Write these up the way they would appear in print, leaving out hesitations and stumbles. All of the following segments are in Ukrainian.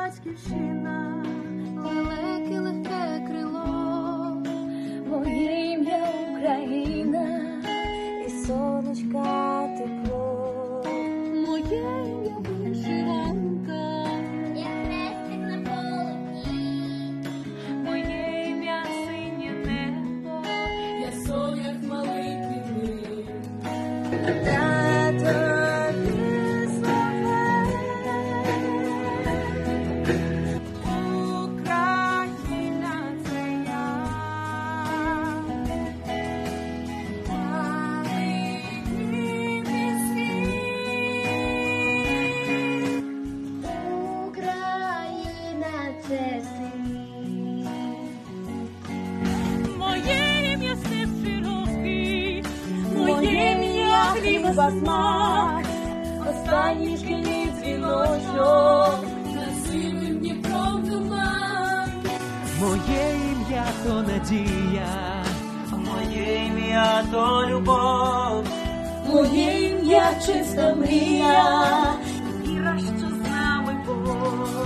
батьківщина, далеке легке крило, моє ім'я Україна, і сонечка тепло, моє ім'я вишиванка, як хрестик на полотні, моє ім'я синє небо, я соняк малий квітний. Хліба смак, останній шкільний дзвіночок, За сивим Дніпром туман. Моє ім'я то надія, моє ім'я то любов, моє ім'я чиста мрія, віра, що з нами Бог.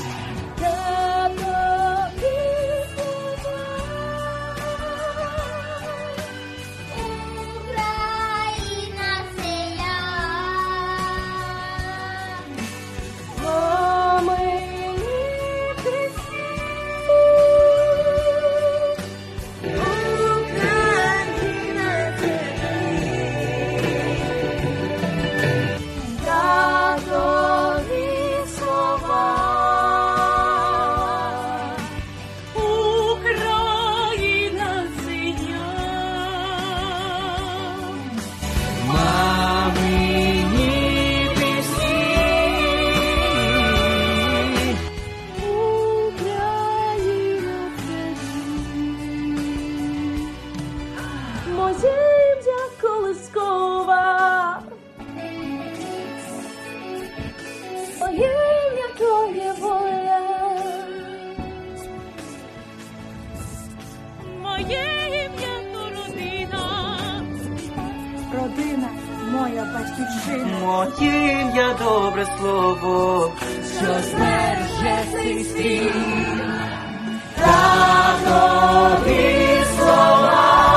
Моє ім'я колискова, моє ім'я то є воля, моє ім'я то родина, родина моя батьківщина, моє ім'я добре слово, що збереже цей світ. татові слова.